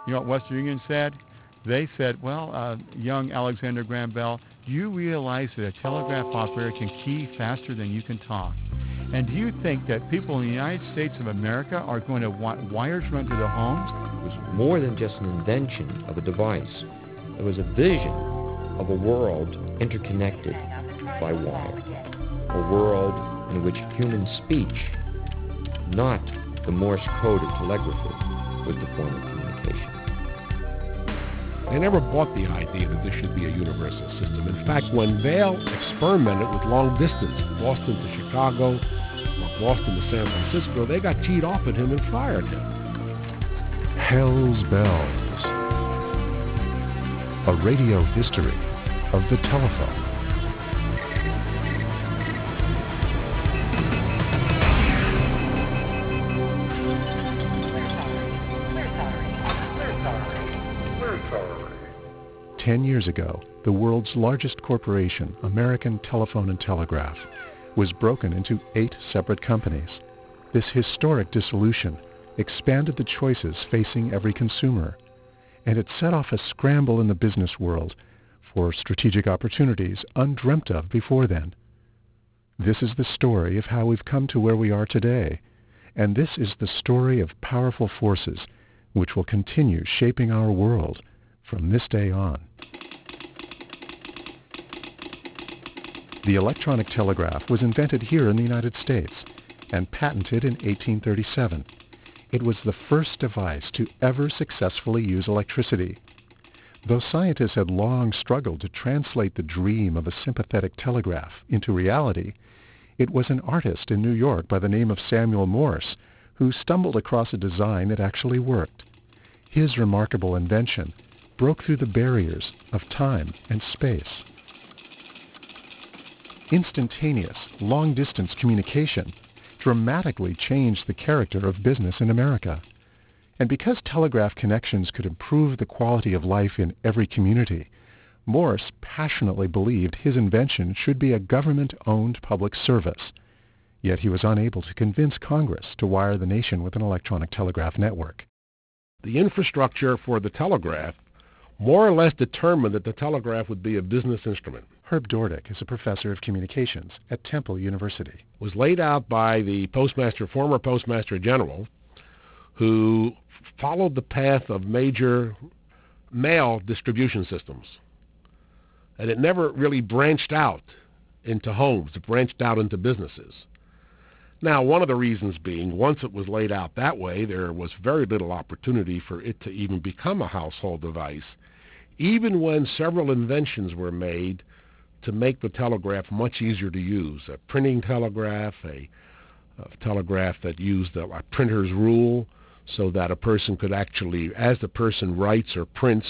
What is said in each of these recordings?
You know what Western Union said? They said, well, young Alexander Graham Bell, do you realize that a telegraph operator can key faster than you can talk? And do you think that people in the United States of America are going to want wires run to their homes? It was more than just an invention of a device. It was a vision of a world interconnected by wire. A world in which human speech, not the Morse code of telegraphy, was the form of communication. They never bought the idea that this should be a universal system. In fact, when Vail experimented with long distance, Boston to Chicago or Boston to San Francisco, they got teed off at him and fired him. Hell's Bells. A radio history of the telephone. Ten years ago, the world's largest corporation, American Telephone and Telegraph, was broken into 8 separate companies. This historic dissolution expanded the choices facing every consumer, and it set off a scramble in the business world for strategic opportunities undreamt of before then. This is the story of how we've come to where we are today, and this is the story of powerful forces which will continue shaping our world from this day on. The electronic telegraph was invented here in the United States and patented in 1837. It was the first device to ever successfully use electricity. Though scientists had long struggled to translate the dream of a sympathetic telegraph into reality, it was an artist in New York by the name of Samuel Morse who stumbled across a design that actually worked. His remarkable invention broke through the barriers of time and space. Instantaneous, long-distance communication dramatically changed the character of business in America. And because telegraph connections could improve the quality of life in every community, Morse passionately believed his invention should be a government-owned public service. Yet he was unable to convince Congress to wire the nation with an electronic telegraph network. The infrastructure for the telegraph more or less determined that the telegraph would be a business instrument. Herb Dordick is a professor of communications at Temple University. It was laid out by the former Postmaster General, who followed the path of major mail distribution systems. And it never really branched out into homes. It branched out into businesses. Now, one of the reasons being, once it was laid out that way, there was very little opportunity for it to even become a household device, even when several inventions were made to make the telegraph much easier to use. A printing telegraph, a telegraph that used a printer's rule, so that a person could actually, as the person writes or prints,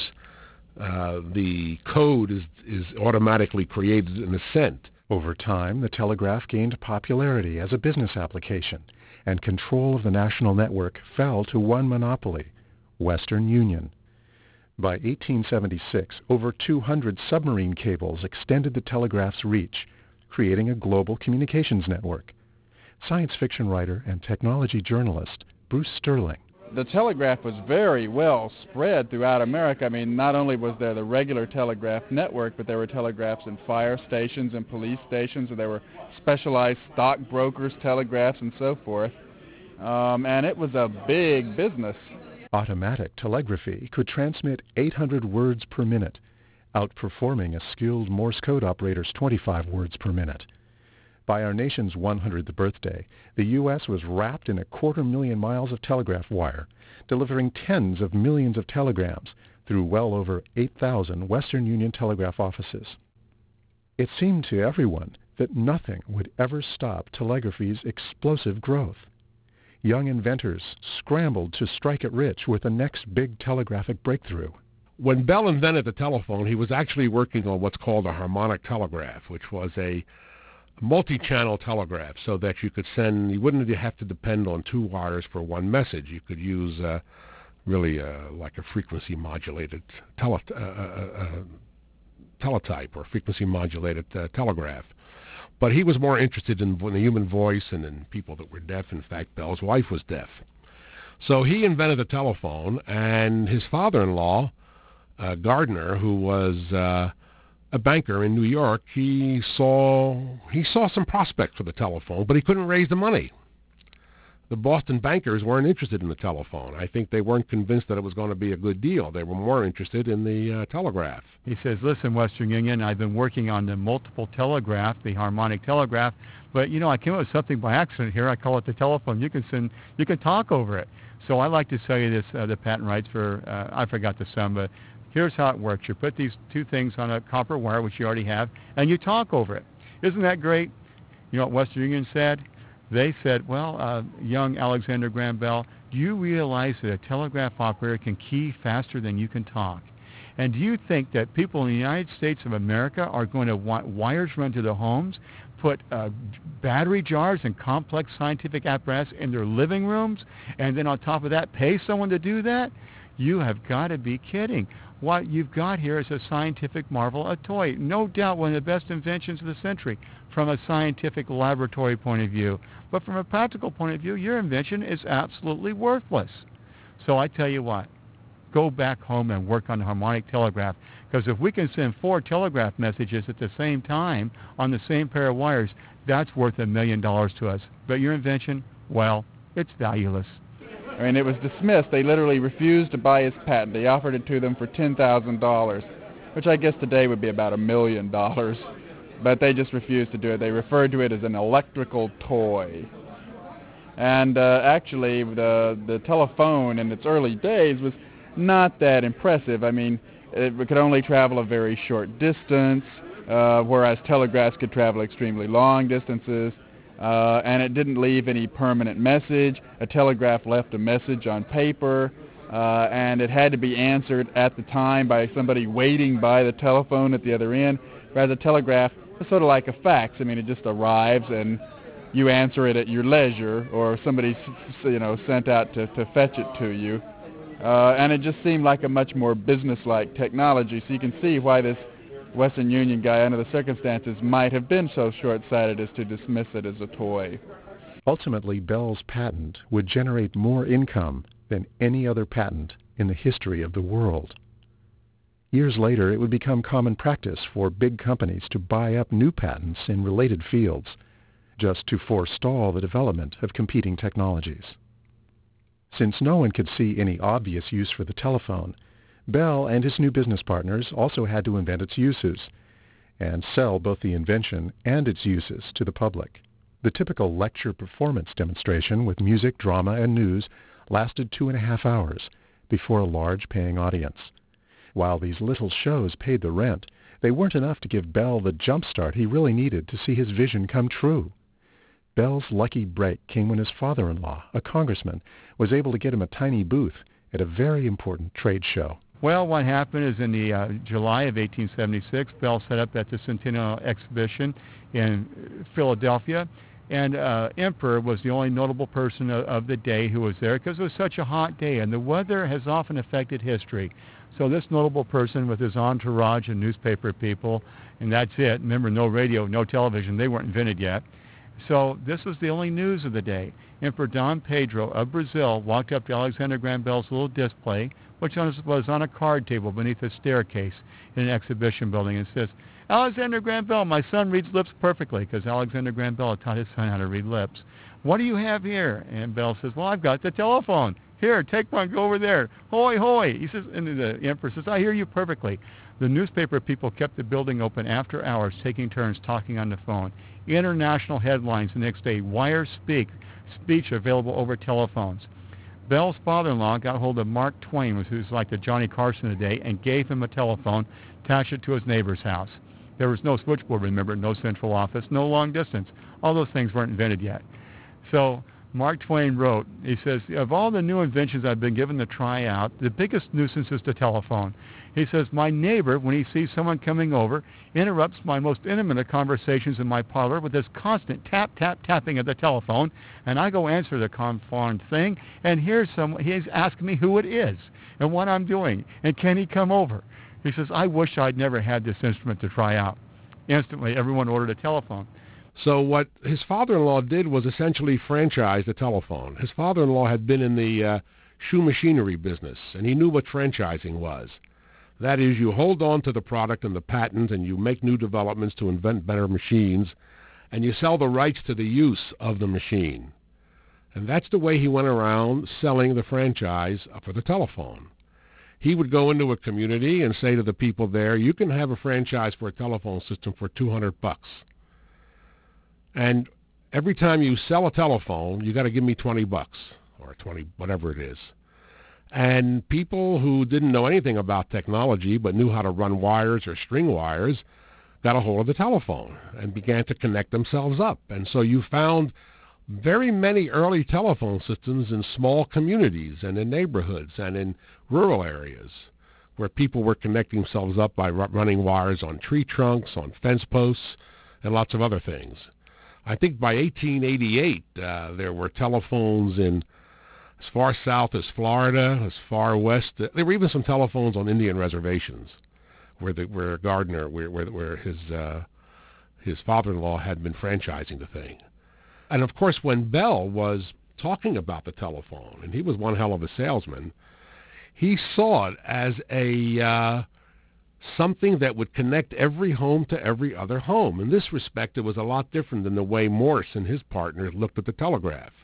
the code is automatically created in a cent. Over time, the telegraph gained popularity as a business application, and control of the national network fell to one monopoly, Western Union. By 1876, over 200 submarine cables extended the telegraph's reach, creating a global communications network. Science fiction writer and technology journalist Bruce Sterling. The telegraph was very well spread throughout America. I mean, not only was there the regular telegraph network, but there were telegraphs in fire stations and police stations, and there were specialized stockbrokers' telegraphs and so forth. And it was a big business. Automatic telegraphy could transmit 800 words per minute, outperforming a skilled Morse code operator's 25 words per minute. By our nation's 100th birthday, the U.S. was wrapped in 250,000 miles of telegraph wire, delivering tens of millions of telegrams through well over 8,000 Western Union telegraph offices. It seemed to everyone that nothing would ever stop telegraphy's explosive growth. Young inventors scrambled to strike it rich with the next big telegraphic breakthrough. When Bell invented the telephone, he was actually working on what's called a harmonic telegraph, which was a multi-channel telegraph, so that you could send, you wouldn't have to depend on 2 wires for one message. You could use like a frequency modulated teletype or frequency modulated telegraph. But he was more interested in the human voice and in people that were deaf. In fact, Bell's wife was deaf. So he invented the telephone, and his father-in-law, Gardner, who was a banker in New York, he saw some prospects for the telephone, but he couldn't raise the money. The Boston bankers weren't interested in the telephone. I think they weren't convinced that it was going to be a good deal. They were more interested in the telegraph. He says, listen, Western Union, I've been working on the multiple telegraph, the harmonic telegraph, but, I came up with something by accident here. I call it the telephone. You can talk over it. So I like to sell you this, the patent rights for, I forgot the sum, but here's how it works. You put these two things on a copper wire, which you already have, and you talk over it. Isn't that great? You know what Western Union said? They said, well, young Alexander Graham Bell, do you realize that a telegraph operator can key faster than you can talk? And do you think that people in the United States of America are going to want wires run to their homes, put battery jars and complex scientific apparatus in their living rooms, and then on top of that pay someone to do that? You have got to be kidding. What you've got here is a scientific marvel, a toy. No doubt one of the best inventions of the century from a scientific laboratory point of view. But from a practical point of view, your invention is absolutely worthless. So I tell you what, go back home and work on the harmonic telegraph, because if we can send 4 telegraph messages at the same time on the same pair of wires, that's worth $1 million to us. But your invention, well, it's valueless. I mean, it was dismissed. They literally refused to buy his patent. They offered it to them for $10,000, which I guess today would be about $1 million. But they just refused to do it. They referred to it as an electrical toy. And actually, the telephone in its early days was not that impressive. I mean, it could only travel a very short distance, whereas telegraphs could travel extremely long distances. And it didn't leave any permanent message. A telegraph left a message on paper, and it had to be answered at the time by somebody waiting by the telephone at the other end. Whereas a telegraph is sort of like a fax. I mean, it just arrives and you answer it at your leisure, or somebody, sent out to fetch it to you. And it just seemed like a much more business-like technology. So you can see why this Western Union guy, under the circumstances, might have been so short-sighted as to dismiss it as a toy. Ultimately, Bell's patent would generate more income than any other patent in the history of the world. Years later, it would become common practice for big companies to buy up new patents in related fields, just to forestall the development of competing technologies. Since no one could see any obvious use for the telephone, Bell and his new business partners also had to invent its uses and sell both the invention and its uses to the public. The typical lecture performance demonstration with music, drama, and news lasted 2.5 hours before a large paying audience. While these little shows paid the rent, they weren't enough to give Bell the jump start he really needed to see his vision come true. Bell's lucky break came when his father-in-law, a congressman, was able to get him a tiny booth at a very important trade show. Well, what happened is in the July of 1876, Bell set up at the Centennial Exhibition in Philadelphia, and Emperor was the only notable person of the day who was there because it was such a hot day, and the weather has often affected history. So this notable person with his entourage and newspaper people, and that's it. Remember, no radio, no television. They weren't invented yet. So this was the only news of the day. Emperor Dom Pedro of Brazil walked up to Alexander Graham Bell's little display, which was on a card table beneath a staircase in an exhibition building, and says, "Alexander Graham Bell, my son reads lips perfectly," because Alexander Graham Bell had taught his son how to read lips. "What do you have here?" And Bell says, "Well, I've got the telephone. Here, take one, go over there. Hoy, hoy." He says, and the emperor says, "I hear you perfectly." The newspaper people kept the building open after hours, taking turns talking on the phone. International headlines the next day, wire speech available over telephones. Bell's father-in-law got hold of Mark Twain, who's like the Johnny Carson of the day, and gave him a telephone, attached it to his neighbor's house. There was no switchboard, remember, no central office, no long distance. All those things weren't invented yet. So Mark Twain wrote, he says, "Of all the new inventions I've been given to try out, the biggest nuisance is the telephone." He says, "My neighbor, when he sees someone coming over, interrupts my most intimate of conversations in my parlor with this constant tap, tap, tapping of the telephone, and I go answer the confounded thing, and here's he's asking me who it is and what I'm doing, and can he come over?" He says, "I wish I'd never had this instrument to try out." Instantly, everyone ordered a telephone. So what his father-in-law did was essentially franchise the telephone. His father-in-law had been in the shoe machinery business, and he knew what franchising was. That is, you hold on to the product and the patent, and you make new developments to invent better machines, and you sell the rights to the use of the machine. And that's the way he went around selling the franchise for the telephone. He would go into a community and say to the people there, you can have a franchise for a telephone system for $200. And every time you sell a telephone, you got to give me $20 or 20, whatever it is. And people who didn't know anything about technology but knew how to run wires or string wires got a hold of the telephone and began to connect themselves up. And so you found very many early telephone systems in small communities and in neighborhoods and in rural areas where people were connecting themselves up by running wires on tree trunks, on fence posts, and lots of other things. I think by 1888, there were telephones in as far south as Florida, as far west. There were even some telephones on Indian reservations where Gardner, where his father-in-law had been franchising the thing. And of course, when Bell was talking about the telephone, and he was one hell of a salesman, he saw it as a something that would connect every home to every other home. In this respect, it was a lot different than the way Morse and his partners looked at the telegraph.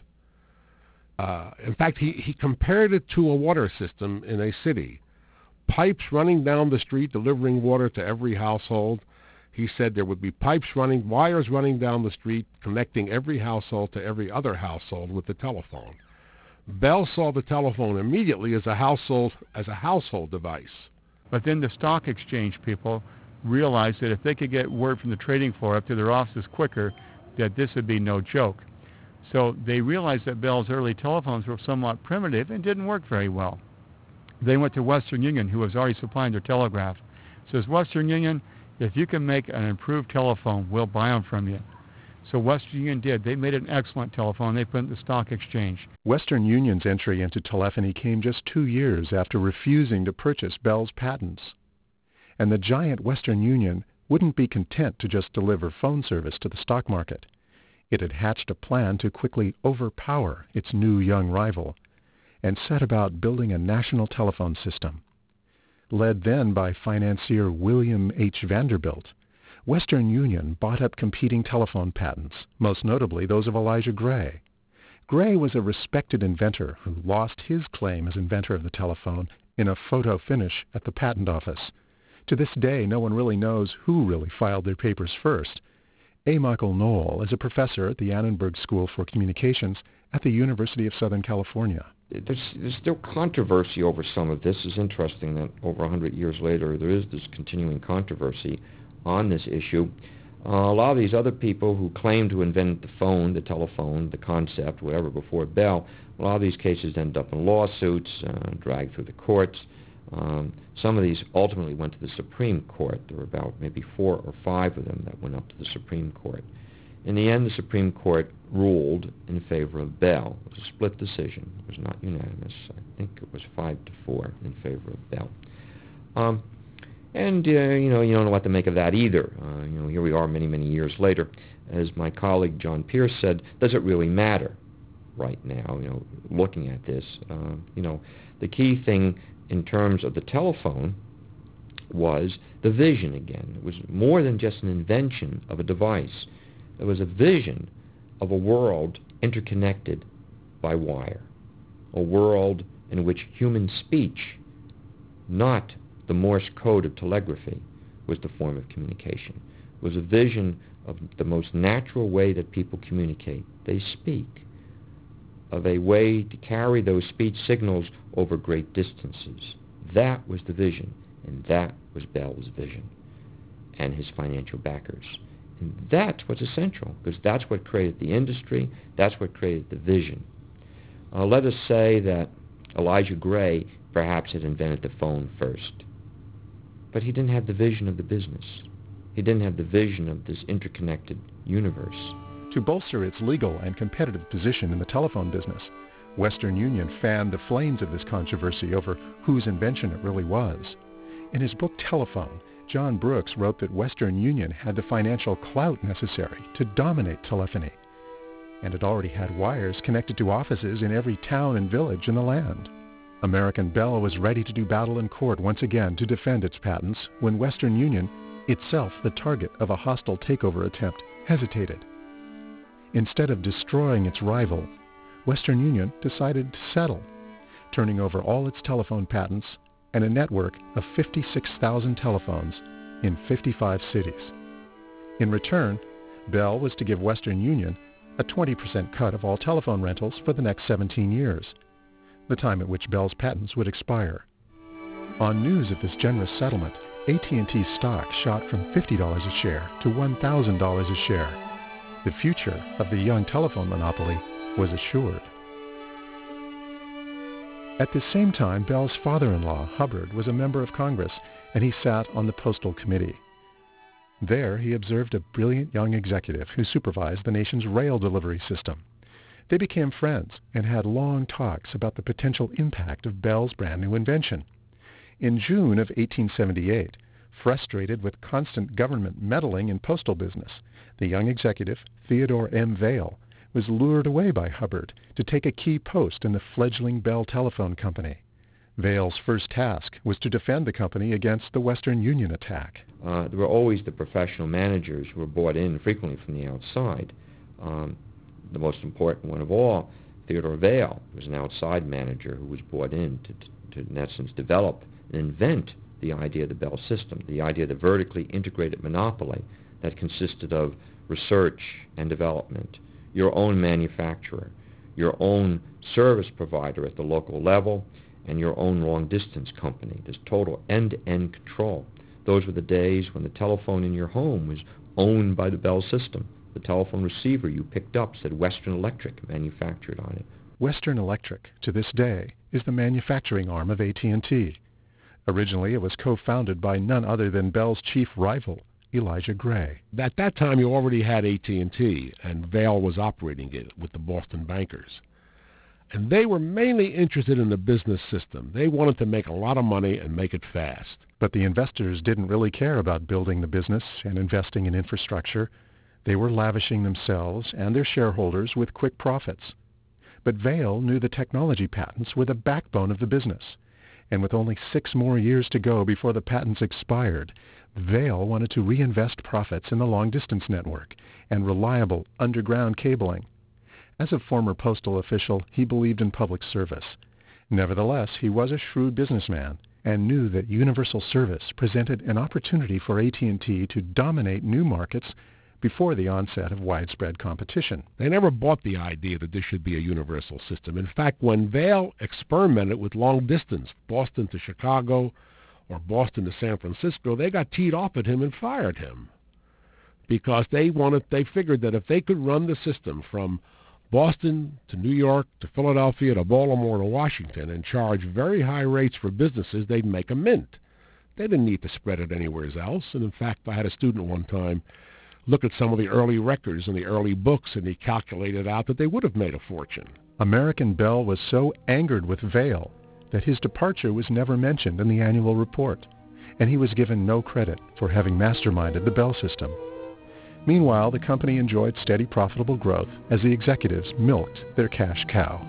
In fact, he compared it to a water system in a city. Pipes running down the street delivering water to every household. He said there would be wires running down the street connecting every household to every other household with the telephone. Bell saw the telephone immediately as a household device. But then the stock exchange people realized that if they could get word from the trading floor up to their offices quicker, that this would be no joke. So they realized that Bell's early telephones were somewhat primitive and didn't work very well. They went to Western Union, who was already supplying their telegraph. Says, Western Union, if you can make an improved telephone, we'll buy them from you. So Western Union did. They made an excellent telephone. They put it in the stock exchange. Western Union's entry into telephony came just 2 years after refusing to purchase Bell's patents. And the giant Western Union wouldn't be content to just deliver phone service to the stock market. It had hatched a plan to quickly overpower its new young rival and set about building a national telephone system. Led then by financier William H. Vanderbilt, Western Union bought up competing telephone patents, most notably those of Elijah Gray. Gray was a respected inventor who lost his claim as inventor of the telephone in a photo finish at the patent office. To this day, no one really knows who really filed their papers first. A. Michael Knoll is a professor at the Annenberg School for Communications at the University of Southern California. There's still controversy over some of this. It's interesting that over 100 years later, there is this continuing controversy on this issue. A lot of these other people who claim to invent the phone, the telephone, the concept, whatever, before Bell, a lot of these cases end up in lawsuits, dragged through the courts. Some of these ultimately went to the Supreme Court. There were about maybe 4 or 5 of them that went up to the Supreme Court. In the end, the Supreme Court ruled in favor of Bell. It was a split decision. It was not unanimous. I think it was 5-4 in favor of Bell. And you don't know what to make of that either. Here we are many years later. As my colleague John Pierce said, does it really matter right now, looking at this? The key thing in terms of the telephone was the vision again. It was more than just an invention of a device. It was a vision of a world interconnected by wire, a world in which human speech, not the Morse code of telegraphy, was the form of communication. It was a vision of the most natural way that people communicate. They speak, of a way to carry those speech signals over great distances. That was the vision, and that was Bell's vision and his financial backers. And that's what's essential, because that's what created the industry, that's what created the vision. Let us say that Elijah Gray perhaps had invented the phone first, but he didn't have the vision of the business. He didn't have the vision of this interconnected universe. To bolster its legal and competitive position in the telephone business, Western Union fanned the flames of this controversy over whose invention it really was. In his book Telephone, John Brooks wrote that Western Union had the financial clout necessary to dominate telephony, and it already had wires connected to offices in every town and village in the land. American Bell was ready to do battle in court once again to defend its patents when Western Union, itself the target of a hostile takeover attempt, hesitated. Instead of destroying its rival, Western Union decided to settle, turning over all its telephone patents and a network of 56,000 telephones in 55 cities. In return, Bell was to give Western Union a 20% cut of all telephone rentals for the next 17 years, the time at which Bell's patents would expire. On news of this generous settlement, AT&T stock shot from $50 a share to $1,000 a share. The future of the young telephone monopoly was assured. At the same time, Bell's father-in-law, Hubbard, was a member of Congress, and he sat on the Postal Committee. There, he observed a brilliant young executive who supervised the nation's rail delivery system. They became friends and had long talks about the potential impact of Bell's brand new invention. In June of 1878, frustrated with constant government meddling in postal business, the young executive, Theodore M. Vail, was lured away by Hubbard to take a key post in the fledgling Bell Telephone Company. Vail's first task was to defend the company against the Western Union attack. There were always the professional managers who were brought in frequently from the outside. The most important one of all, Theodore Vail, was an outside manager who was brought in to in essence, develop and invent the idea of the Bell system, the idea of the vertically integrated monopoly that consisted of research and development, your own manufacturer, your own service provider at the local level, and your own long-distance company. There's total end-to-end control. Those were the days when the telephone in your home was owned by the Bell system. The telephone receiver you picked up said Western Electric manufactured on it. Western Electric, to this day, is the manufacturing arm of AT&T. Originally, it was co-founded by none other than Bell's chief rival, Elijah Gray. At that time, you already had AT&T, and Vail was operating it with the Boston bankers. And they were mainly interested in the business system. They wanted to make a lot of money and make it fast. But the investors didn't really care about building the business and investing in infrastructure. They were lavishing themselves and their shareholders with quick profits. But Vail knew the technology patents were the backbone of the business. And with only 6 more years to go before the patents expired, Vail wanted to reinvest profits in the long-distance network and reliable underground cabling. As a former postal official, he believed in public service. Nevertheless, he was a shrewd businessman and knew that universal service presented an opportunity for AT&T to dominate new markets before the onset of widespread competition. They never bought the idea that there should be a universal system. In fact, when Vail experimented with long distance, Boston to Chicago or Boston to San Francisco, they got teed off at him and fired him because they figured that if they could run the system from Boston to New York to Philadelphia to Baltimore to Washington and charge very high rates for businesses, they'd make a mint. They didn't need to spread it anywhere else. And in fact, I had a student one time look at some of the early records and the early books, and he calculated out that they would have made a fortune. American Bell was so angered with Vail that his departure was never mentioned in the annual report, and he was given no credit for having masterminded the Bell system. Meanwhile, the company enjoyed steady profitable growth as the executives milked their cash cow.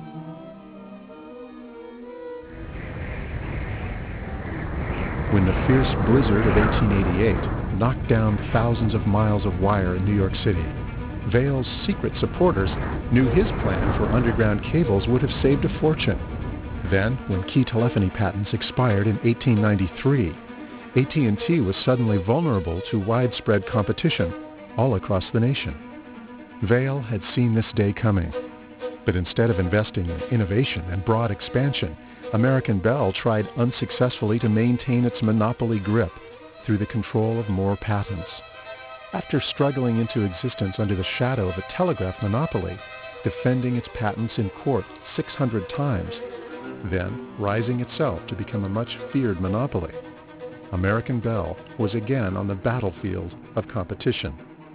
When the fierce blizzard of 1888 knocked down thousands of miles of wire in New York City, Vail's secret supporters knew his plan for underground cables would have saved a fortune. Then, when key telephony patents expired in 1893, AT&T was suddenly vulnerable to widespread competition all across the nation. Vail had seen this day coming, but instead of investing in innovation and broad expansion, American Bell tried unsuccessfully to maintain its monopoly grip through the control of more patents. After struggling into existence under the shadow of a telegraph monopoly, defending its patents in court 600 times, then rising itself to become a much feared monopoly, American Bell was again on the battlefield of competition.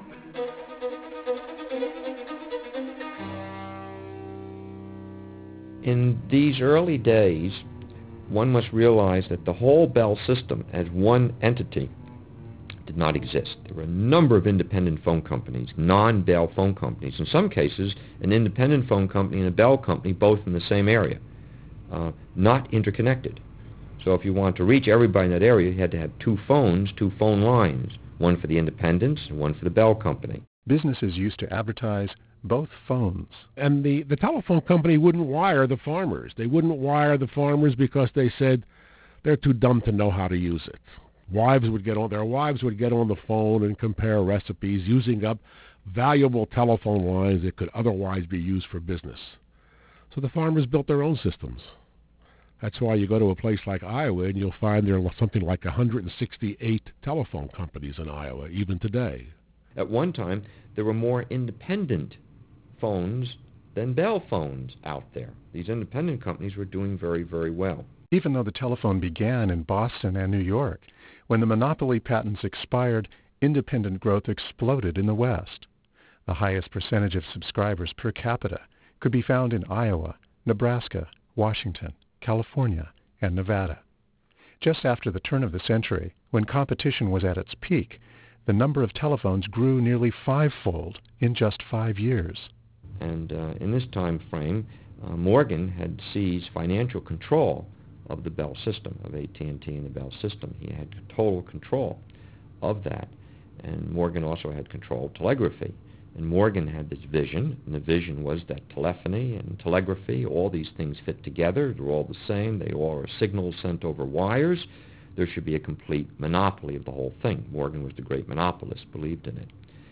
In these early days, one must realize that the whole Bell system as one entity did not exist. There were a number of independent phone companies, non-Bell phone companies. In some cases, an independent phone company and a Bell company, both in the same area, not interconnected. So if you want to reach everybody in that area, you had to have two phones, two phone lines, one for the independents and one for the Bell company. Businesses used to advertise both phones. And the telephone company wouldn't wire the farmers. They wouldn't wire the farmers because they said they're too dumb to know how to use it. Their wives would get on the phone and compare recipes, using up valuable telephone lines that could otherwise be used for business. So the farmers built their own systems. That's why you go to a place like Iowa and you'll find there are something like 168 telephone companies in Iowa, even today. At one time, there were more independent phones than Bell phones out there. These independent companies were doing very, very well. Even though the telephone began in Boston and New York, when the monopoly patents expired, independent growth exploded in the West. The highest percentage of subscribers per capita could be found in Iowa, Nebraska, Washington, California, and Nevada. Just after the turn of the century, when competition was at its peak, the number of telephones grew nearly fivefold in just 5 years. And in this time frame, Morgan had seized financial control of the Bell system, of AT&T and the Bell system. He had total control of that. And Morgan also had control of telegraphy. And Morgan had this vision, and the vision was that telephony and telegraphy, all these things fit together. They're all the same. They all are signals sent over wires. There should be a complete monopoly of the whole thing. Morgan was the great monopolist, believed in it.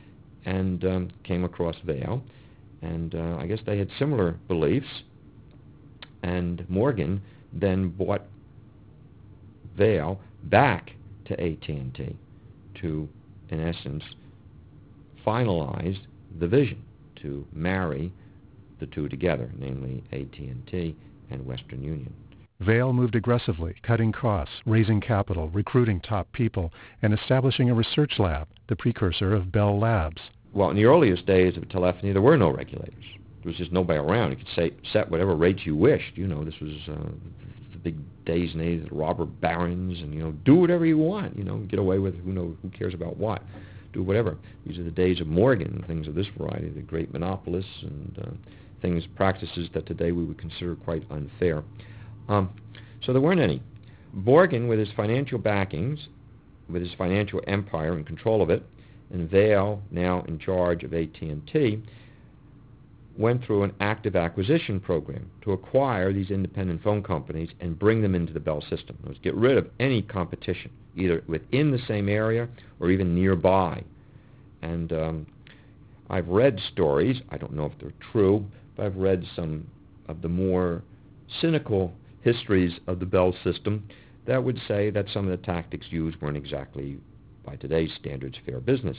And came across Vail, and I guess they had similar beliefs. And Morgan then bought Vail back to AT&T to, in essence, finalize the vision to marry the two together, namely AT&T and Western Union. Vail moved aggressively, cutting costs, raising capital, recruiting top people, and establishing a research lab, the precursor of Bell Labs. Well, in the earliest days of telephony, there were no regulators. There was just nobody around. You could set whatever rates you wished. You know, this was the big days and age of the robber barons, and, you know, do whatever you want. You know, get away with who cares about what. Do whatever. These are the days of Morgan, things of this variety, the great monopolists and practices that today we would consider quite unfair. So there weren't any. Morgan, with his financial backings, with his financial empire and control of it, and Vail, now in charge of AT&T, went through an active acquisition program to acquire these independent phone companies and bring them into the Bell system. Let's get rid of any competition, either within the same area or even nearby. And I've read stories, I don't know if they're true, but I've read some of the more cynical histories of the Bell system that would say that some of the tactics used weren't exactly, by today's standards, fair business.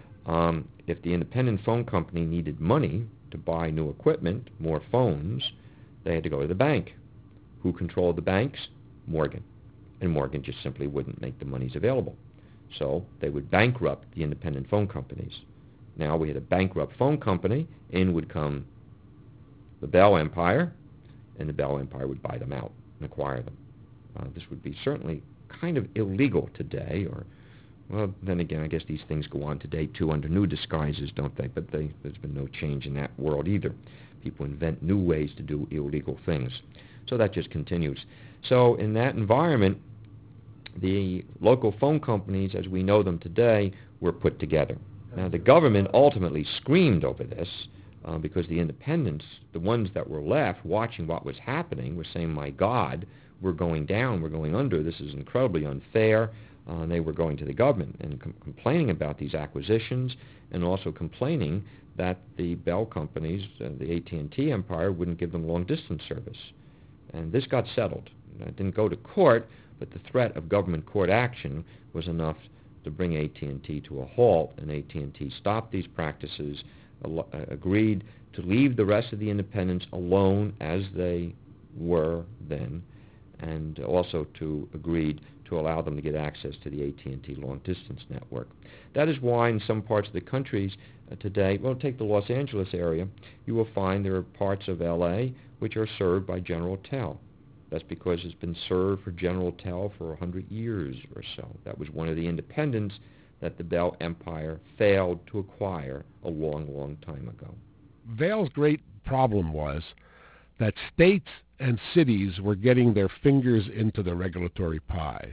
If the independent phone company needed money to buy new equipment, more phones, they had to go to the bank. Who controlled the banks? Morgan. And Morgan just simply wouldn't make the monies available. So they would bankrupt the independent phone companies. Now we had a bankrupt phone company, in would come the Bell Empire, and the Bell Empire would buy them out and acquire them. This would be certainly kind of illegal today, or, well, then again, I guess these things go on today too under new disguises, don't they? But there's been no change in that world either. People invent new ways to do illegal things. So that just continues. So in that environment, the local phone companies, as we know them today, were put together. Now, the government ultimately screamed over this because the independents, the ones that were left watching what was happening, were saying, my God, we're going down, we're going under, this is incredibly unfair. And they were going to the government and complaining about these acquisitions, and also complaining that the Bell companies, the AT&T empire, wouldn't give them long-distance service. And this got settled. It didn't go to court, but the threat of government court action was enough to bring AT&T to a halt, and AT&T stopped these practices, agreed to leave the rest of the independents alone as they were then, and also agreed to allow them to get access to the AT&T long-distance network. That is why in some parts of the countries today, well, take the Los Angeles area, you will find there are parts of L.A. which are served by General Tel. That's because it's been served for General Tel for 100 years or so. That was one of the independents that the Bell Empire failed to acquire a long, long time ago. Vail's great problem was that states and cities were getting their fingers into the regulatory pie.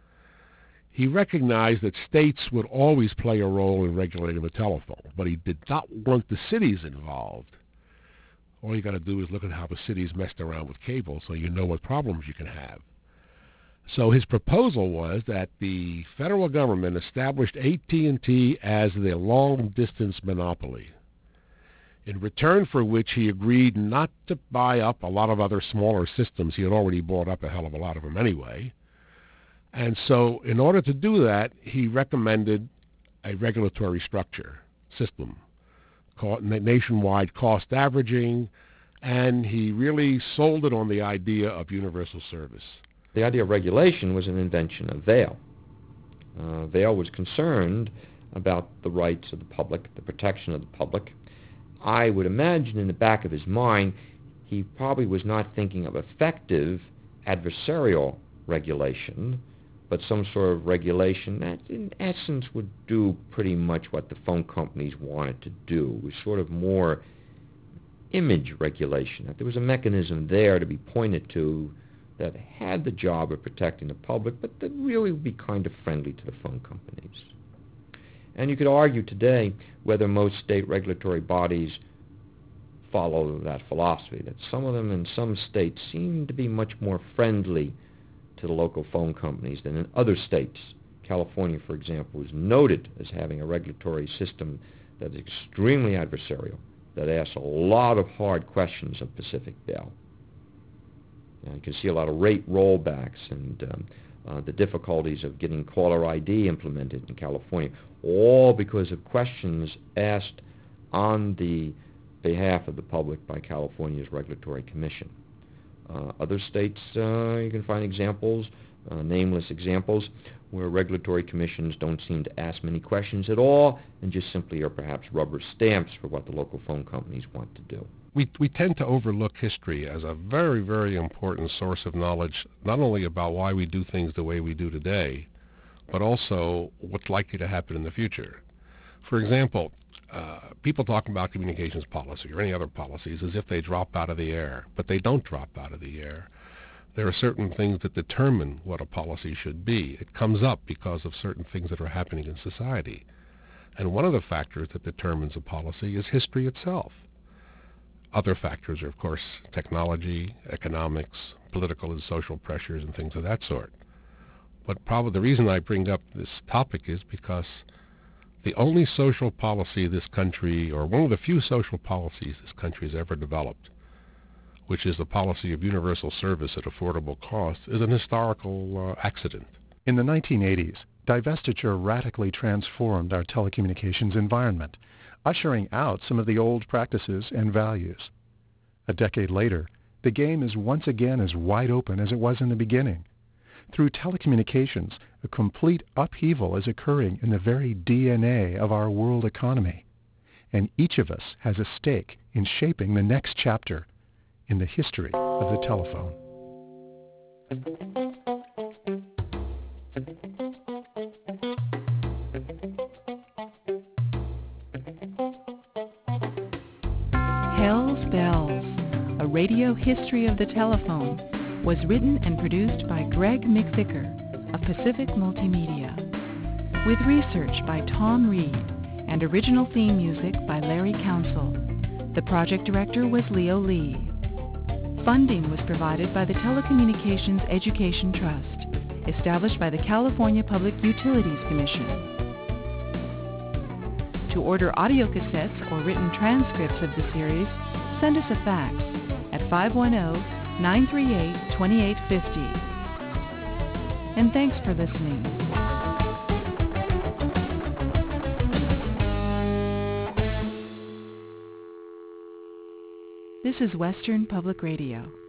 He recognized that states would always play a role in regulating the telephone, but he did not want the cities involved. All you got to do is look at how the cities messed around with cable so you know what problems you can have. So his proposal was that the federal government established AT&T as the long-distance monopoly, in return for which he agreed not to buy up a lot of other smaller systems. He had already bought up a hell of a lot of them anyway. And so in order to do that, he recommended a regulatory structure system, called nationwide cost averaging, and he really sold it on the idea of universal service. The idea of regulation was an invention of Vail. Vail was concerned about the rights of the public, the protection of the public. I would imagine in the back of his mind, he probably was not thinking of effective adversarial regulation, but some sort of regulation that in essence would do pretty much what the phone companies wanted to do. It was sort of more image regulation, that there was a mechanism there to be pointed to that had the job of protecting the public, but that really would be kind of friendly to the phone companies. And you could argue today whether most state regulatory bodies follow that philosophy, that some of them in some states seem to be much more friendly to the local phone companies than in other states. California, for example, is noted as having a regulatory system that is extremely adversarial, that asks a lot of hard questions of Pacific Bell. And you can see a lot of rate rollbacks and the difficulties of getting caller ID implemented in California, all because of questions asked on the behalf of the public by California's Regulatory Commission. Other states, you can find examples, nameless examples, where regulatory commissions don't seem to ask many questions at all and just simply are perhaps rubber stamps for what the local phone companies want to do. We tend to overlook history as a very, very important source of knowledge, not only about why we do things the way we do today, but also what's likely to happen in the future. For example, people talk about communications policy or any other policies as if they drop out of the air, but they don't drop out of the air. There are certain things that determine what a policy should be. It comes up because of certain things that are happening in society. And one of the factors that determines a policy is history itself. Other factors are, of course, technology, economics, political and social pressures, and things of that sort. But probably the reason I bring up this topic is because the only social policy this country, or one of the few social policies this country has ever developed, which is the policy of universal service at affordable cost, is an historical accident. In the 1980s, divestiture radically transformed our telecommunications environment, ushering out some of the old practices and values. A decade later, the game is once again as wide open as it was in the beginning. Through telecommunications, a complete upheaval is occurring in the very DNA of our world economy, and each of us has a stake in shaping the next chapter in the history of the telephone. Hell's Bells, a radio history of the telephone, was written and produced by Greg McVicker of Pacific Multimedia, with research by Tom Reed and original theme music by Larry Council. The project director was Leo Lee. Funding was provided by the Telecommunications Education Trust, established by the California Public Utilities Commission. To order audio cassettes or written transcripts of the series, send us a fax at 510-938-2850. And thanks for listening. This is Western Public Radio.